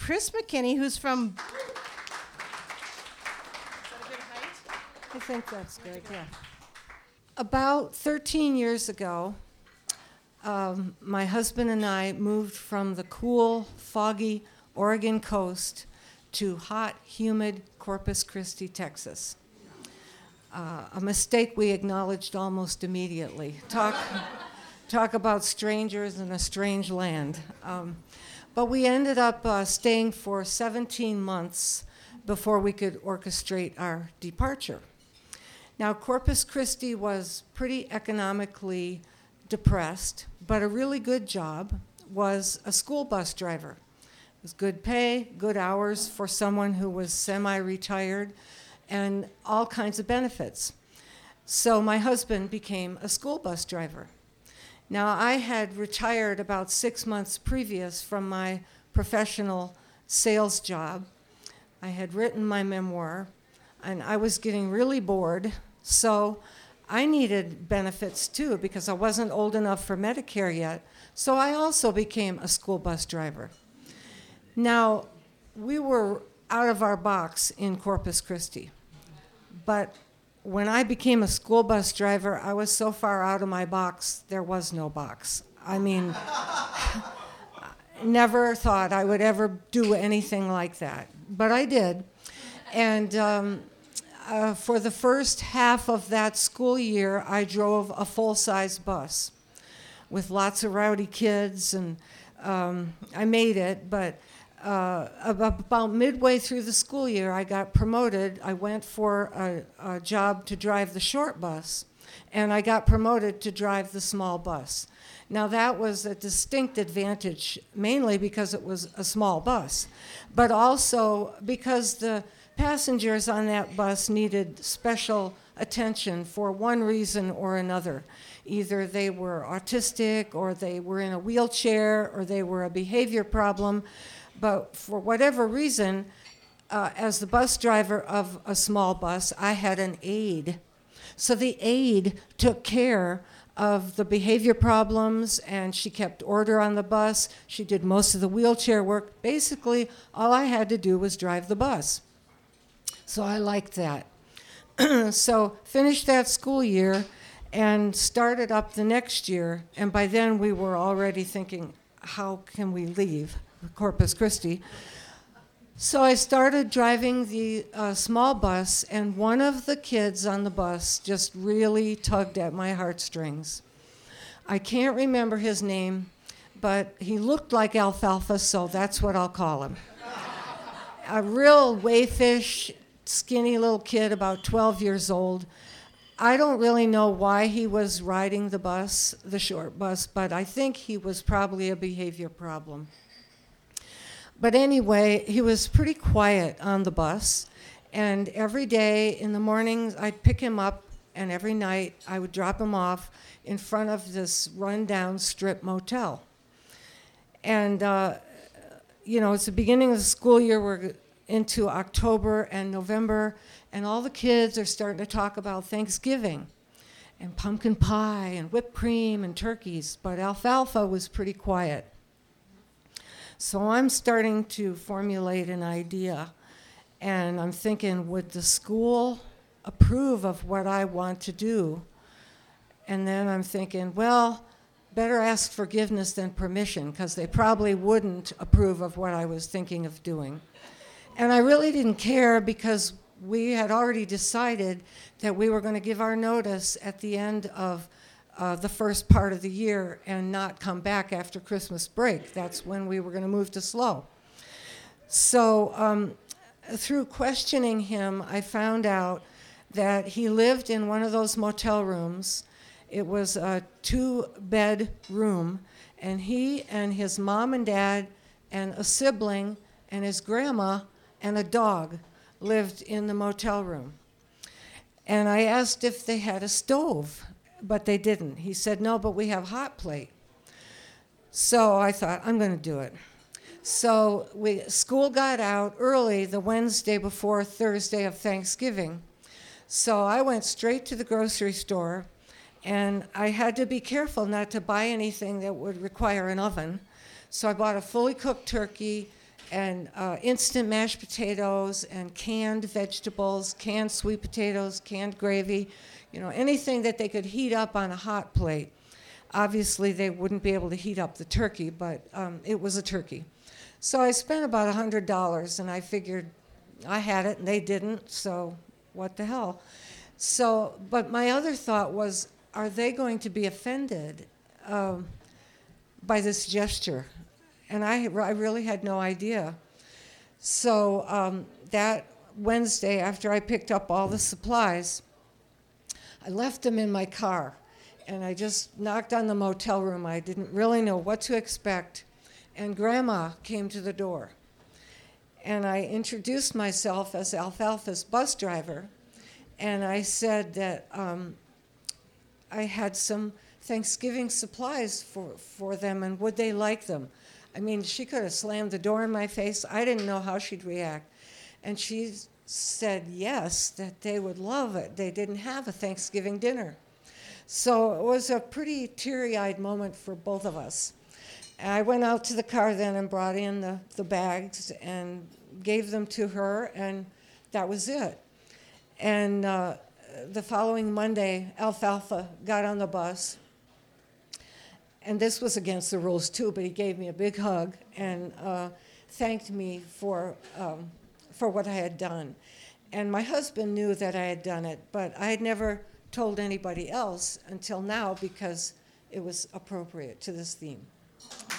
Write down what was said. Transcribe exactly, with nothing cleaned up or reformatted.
Chris McKinney, who's from... Is that a good height? I think that's good, yeah. About thirteen years ago, um, my husband and I moved from the cool, foggy Oregon coast to hot, humid Corpus Christi, Texas. Uh, a mistake we acknowledged almost immediately. Talk, talk about strangers in a strange land. Um, but we ended up uh, staying for seventeen months before we could orchestrate our departure. Now, Corpus Christi was pretty economically depressed, but a really good job was a school bus driver. It was good pay, good hours for someone who was semi-retired, and all kinds of benefits. So my husband became a school bus driver. Now, I had retired about six months previous from my professional sales job. I had written my memoir, and I was getting really bored, so I needed benefits too because I wasn't old enough for Medicare yet, so I also became a school bus driver. Now, we were out of our box in Corpus Christi, but when I became a school bus driver, I was so far out of my box, there was no box. I mean, never thought I would ever do anything like that, but I did. And um, uh, for the first half of that school year, I drove a full-size bus with lots of rowdy kids, and um, I made it, but uh, about midway through the school year, I got promoted. I went for a, a job to drive the short bus, and I got promoted to drive the small bus. Now, that was a distinct advantage, mainly because it was a small bus, but also because the passengers on that bus needed special attention for one reason or another. Either they were autistic, or they were in a wheelchair, or they were a behavior problem, but for whatever reason, uh, as the bus driver of a small bus, I had an aide. So the aide took care of the behavior problems, and she kept order on the bus. She did most of the wheelchair work. Basically, all I had to do was drive the bus. So I liked that. So finished that school year and started up the next year, and by then we were already thinking, how can we leave Corpus Christi? So I started driving the uh, small bus, and one of the kids on the bus just really tugged at my heartstrings. I can't remember his name, but he looked like Alfalfa, so that's what I'll call him. A real wayfish, skinny little kid, about twelve years old. I don't really know why he was riding the bus, the short bus, but I think he was probably a behavior problem. But anyway, he was pretty quiet on the bus, and every day in the mornings I'd pick him up, and every night I would drop him off in front of this rundown strip motel. And, uh, you know, it's the beginning of the school year. We're into October and November, and all the kids are starting to talk about Thanksgiving and pumpkin pie and whipped cream and turkeys, but Alfalfa was pretty quiet. So I'm starting to formulate an idea, and I'm thinking, would the school approve of what I want to do? And then I'm thinking, well, better ask forgiveness than permission, because they probably wouldn't approve of what I was thinking of doing. And I really didn't care, because we had already decided that we were going to give our notice at the end of uh, the first part of the year and not come back after Christmas break. That's when we were going to move to S L O. So um, through questioning him, I found out that he lived in one of those motel rooms. It was a two-bed room, and he and his mom and dad and a sibling and his grandma and a dog lived in the motel room. And I asked if they had a stove, but they didn't. He said, no, but we have hot plate. So I thought, I'm going to do it. So we, school got out early the Wednesday before Thursday of Thanksgiving. So I went straight to the grocery store, and I had to be careful not to buy anything that would require an oven. So I bought a fully cooked turkey and uh, instant mashed potatoes and canned vegetables, canned sweet potatoes, canned gravy, you know, anything that they could heat up on a hot plate. Obviously, they wouldn't be able to heat up the turkey, but um, it was a turkey. So I spent about one hundred dollars, and I figured I had it and they didn't, so what the hell. So, but my other thought was, are they going to be offended um, by this gesture? And I, I really had no idea. So um, that Wednesday, after I picked up all the supplies, I left them in my car, and I just knocked on the motel room. I didn't really know what to expect, and Grandma came to the door. And I introduced myself as Alfalfa's bus driver, and I said that um, I had some Thanksgiving supplies for, for them, and would they like them? I mean, she could have slammed the door in my face. I didn't know how she'd react. And she said yes, that they would love it. They didn't have a Thanksgiving dinner. So it was a pretty teary-eyed moment for both of us. And I went out to the car then and brought in the, the bags and gave them to her, and that was it. And uh, the following Monday, Alfalfa got on the bus. And this was against the rules too, but he gave me a big hug and uh, thanked me for, um, for what I had done. And my husband knew that I had done it, but I had never told anybody else until now because it was appropriate to this theme.